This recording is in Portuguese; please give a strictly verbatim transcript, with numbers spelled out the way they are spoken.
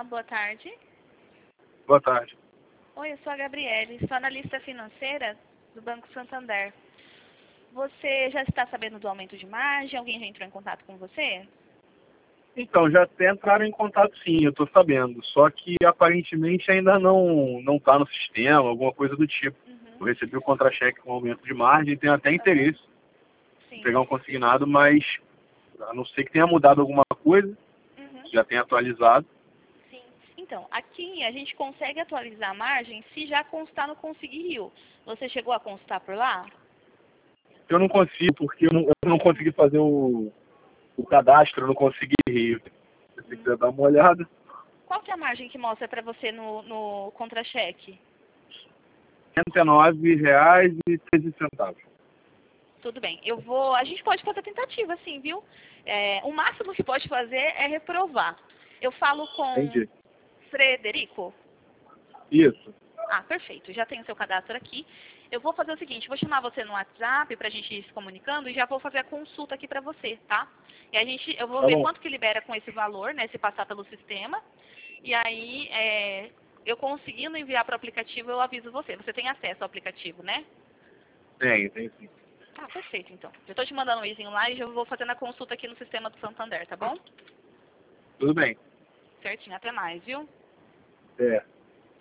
boa tarde. Boa tarde. Oi, eu sou a Gabriele, sou analista financeira do Banco Santander. Você já está sabendo do aumento de margem? Alguém já entrou em contato com você? Então, já até entraram em contato sim, eu estou sabendo. Só que aparentemente ainda não não está no sistema, alguma coisa do tipo. Uhum. Eu recebi o contra-cheque com aumento de margem, tenho até interesse Sim. em pegar um consignado, mas a não ser que tenha mudado alguma coisa, Uhum. já tenha atualizado. Sim. Então, aqui a gente consegue atualizar a margem se já constar no Consegui Rio. Você chegou a constar por lá? Eu não consigo, porque eu não, eu não consegui fazer o, o cadastro, eu não consegui rir. Se você quiser dar uma olhada, Qual que é a margem que mostra para você no, no contra-cheque? cento e nove reais e treze centavos. Tudo bem. Eu vou. A gente pode fazer tentativa, sim, viu? É, o máximo que pode fazer é reprovar. Eu falo com Entendi. Frederico. Isso. Ah, perfeito. Já tenho seu cadastro aqui. Eu vou fazer o seguinte, vou chamar você no WhatsApp pra gente ir se comunicando e já vou fazer a consulta aqui pra você, tá? E a gente, eu vou Tá ver bom. quanto que libera com esse valor, né, se passar pelo sistema. E aí, é, eu conseguindo enviar para o aplicativo, eu aviso você. Você tem acesso ao aplicativo, né? Tem, tem sim. Ah, perfeito, então. Eu tô te mandando um izinho lá e já vou fazendo a consulta aqui no sistema do Santander, tá bom? Tudo bem. Certinho, até mais, viu? É.